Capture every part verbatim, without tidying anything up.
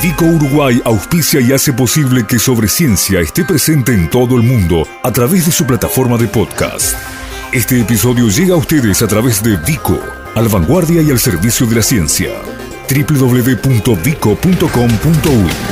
Vico Uruguay auspicia y hace posible que Sobre Ciencia esté presente en todo el mundo a través de su plataforma de podcast. Este episodio llega a ustedes a través de Vico, a la vanguardia y al servicio de la ciencia. doble u doble u doble u punto vico punto com punto u y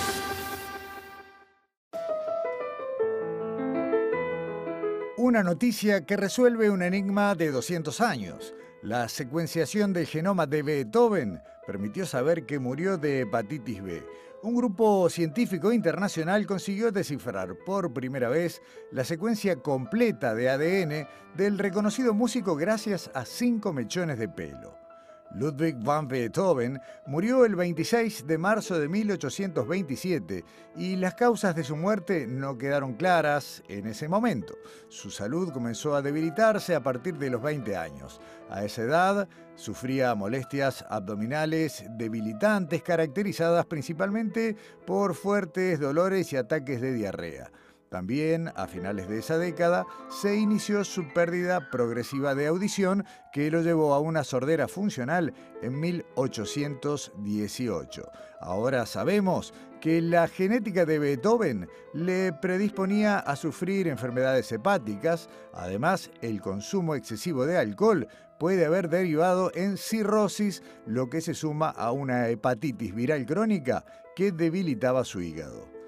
Una noticia que resuelve un enigma de doscientos años. La secuenciación del genoma de Beethoven permitió saber que murió de hepatitis B. Un grupo científico internacional consiguió descifrar por primera vez la secuencia completa de A D N del reconocido músico gracias a cinco mechones de pelo. Ludwig van Beethoven murió el veintiséis de marzo de mil ochocientos veintisiete y las causas de su muerte no quedaron claras en ese momento. Su salud comenzó a debilitarse a partir de los veinte años. A esa edad sufría molestias abdominales debilitantes caracterizadas principalmente por fuertes dolores y ataques de diarrea. También, a finales de esa década, se inició su pérdida progresiva de audición que lo llevó a una sordera funcional en mil ochocientos dieciocho. Ahora sabemos que la genética de Beethoven le predisponía a sufrir enfermedades hepáticas. Además, el consumo excesivo de alcohol puede haber derivado en cirrosis, lo que se suma a una hepatitis viral crónica que debilitaba su hígado.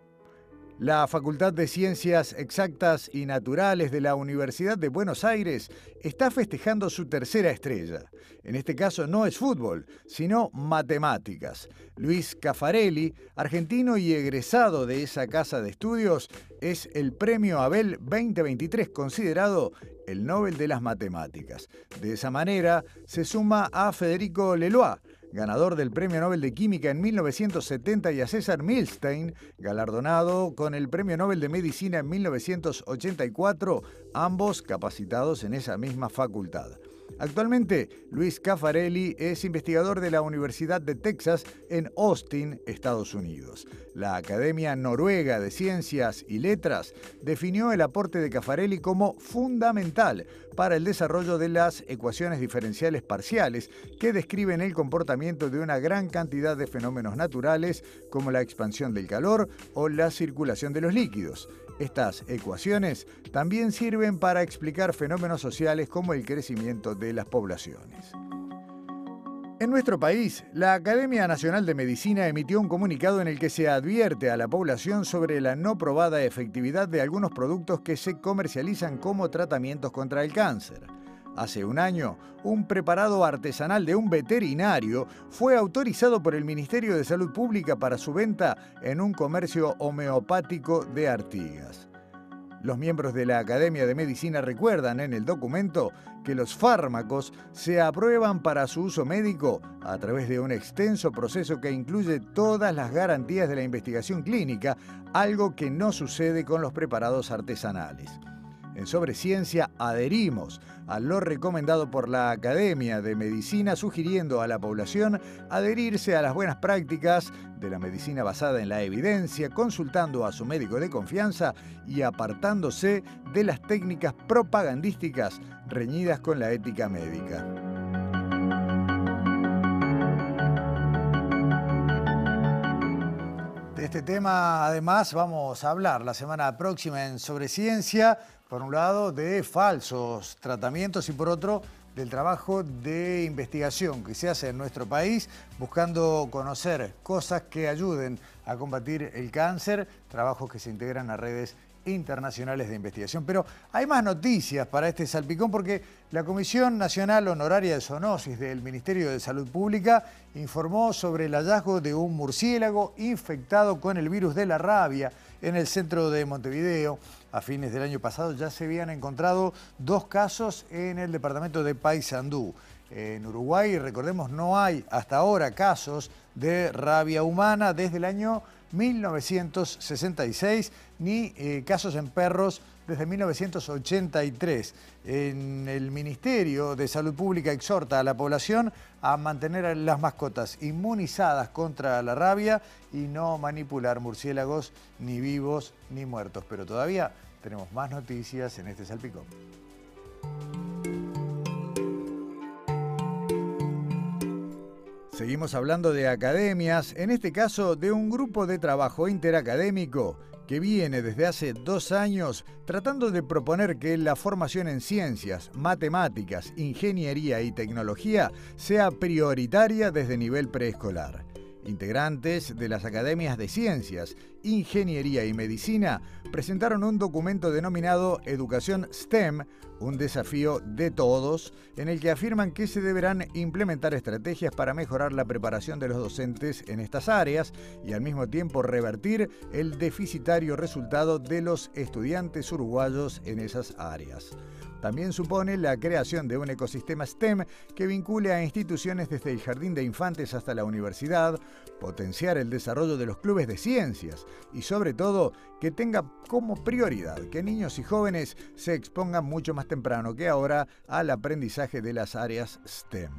La Facultad de Ciencias Exactas y Naturales de la Universidad de Buenos Aires está festejando su tercera estrella. En este caso no es fútbol, sino matemáticas. Luis Caffarelli, argentino y egresado de esa casa de estudios, es el Premio Abel veinte veintitrés, considerado el Nobel de las Matemáticas. De esa manera se suma a Federico Leloir, ganador del Premio Nobel de Química en mil novecientos setenta, y a César Milstein, galardonado con el Premio Nobel de Medicina en mil novecientos ochenta y cuatro, ambos capacitados en esa misma facultad. Actualmente, Luis Caffarelli es investigador de la Universidad de Texas en Austin, Estados Unidos. La Academia Noruega de Ciencias y Letras definió el aporte de Caffarelli como fundamental para el desarrollo de las ecuaciones diferenciales parciales que describen el comportamiento de una gran cantidad de fenómenos naturales como la expansión del calor o la circulación de los líquidos. Estas ecuaciones también sirven para explicar fenómenos sociales como el crecimiento de las poblaciones. En nuestro país, la Academia Nacional de Medicina emitió un comunicado en el que se advierte a la población sobre la no probada efectividad de algunos productos que se comercializan como tratamientos contra el cáncer. Hace un año, un preparado artesanal de un veterinario fue autorizado por el Ministerio de Salud Pública para su venta en un comercio homeopático de Artigas. Los miembros de la Academia de Medicina recuerdan en el documento que los fármacos se aprueban para su uso médico a través de un extenso proceso que incluye todas las garantías de la investigación clínica, algo que no sucede con los preparados artesanales. En Sobre Ciencia adherimos a lo recomendado por la Academia de Medicina, sugiriendo a la población adherirse a las buenas prácticas de la medicina basada en la evidencia, consultando a su médico de confianza y apartándose de las técnicas propagandísticas reñidas con la ética médica. De este tema, además, vamos a hablar la semana próxima en Sobre Ciencia, por un lado, de falsos tratamientos y por otro, del trabajo de investigación que se hace en nuestro país, buscando conocer cosas que ayuden a combatir el cáncer, trabajos que se integran a redes internacionales de investigación. Pero hay más noticias para este salpicón porque la Comisión Nacional Honoraria de Zoonosis del Ministerio de Salud Pública informó sobre el hallazgo de un murciélago infectado con el virus de la rabia en el centro de Montevideo. A fines del año pasado ya se habían encontrado dos casos en el departamento de Paysandú. En Uruguay, recordemos, no hay hasta ahora casos de rabia humana desde el año mil novecientos sesenta y seis, ni eh, casos en perros desde mil novecientos ochenta y tres. En el Ministerio de Salud Pública exhorta a la población a mantener a las mascotas inmunizadas contra la rabia y no manipular murciélagos ni vivos ni muertos. Pero todavía tenemos más noticias en este salpicón. Seguimos hablando de academias, en este caso de un grupo de trabajo interacadémico que viene desde hace dos años tratando de proponer que la formación en ciencias, matemáticas, ingeniería y tecnología sea prioritaria desde nivel preescolar. Integrantes de las academias de ciencias, ingeniería y medicina presentaron un documento denominado Educación STEM, un desafío de todos, en el que afirman que se deberán implementar estrategias para mejorar la preparación de los docentes en estas áreas y al mismo tiempo revertir el deficitario resultado de los estudiantes uruguayos en esas áreas. También supone la creación de un ecosistema STEM que vincule a instituciones desde el jardín de infantes hasta la universidad, potenciar el desarrollo de los clubes de ciencias y, sobre todo, que tenga como prioridad que niños y jóvenes se expongan mucho más temprano que ahora al aprendizaje de las áreas STEM.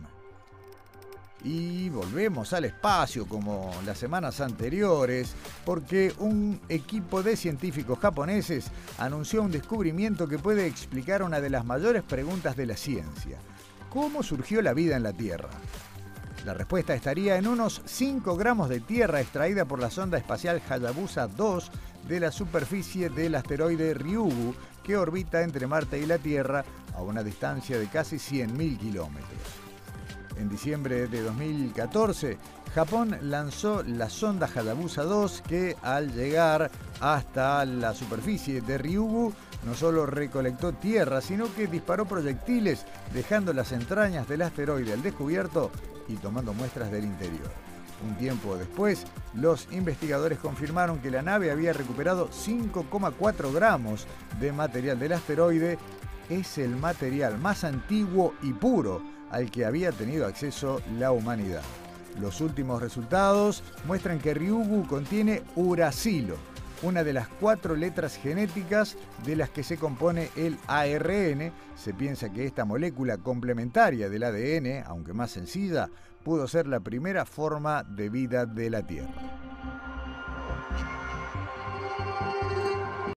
Y volvemos al espacio como las semanas anteriores, porque un equipo de científicos japoneses anunció un descubrimiento que puede explicar una de las mayores preguntas de la ciencia: ¿cómo surgió la vida en la Tierra? La respuesta estaría en unos cinco gramos de tierra extraída por la sonda espacial Hayabusa dos de la superficie del asteroide Ryugu, que orbita entre Marte y la Tierra a una distancia de casi cien mil kilómetros. En diciembre de dos mil catorce, Japón lanzó la sonda Hayabusa dos que, al llegar hasta la superficie de Ryugu, no solo recolectó tierra, sino que disparó proyectiles, dejando las entrañas del asteroide al descubierto y tomando muestras del interior. Un tiempo después, los investigadores confirmaron que la nave había recuperado cinco coma cuatro gramos de material del asteroide. Es el material más antiguo y puro al que había tenido acceso la humanidad. Los últimos resultados muestran que Ryugu contiene uracilo, una de las cuatro letras genéticas de las que se compone el A R N. Se piensa que esta molécula complementaria del A D N, aunque más sencilla, pudo ser la primera forma de vida de la Tierra.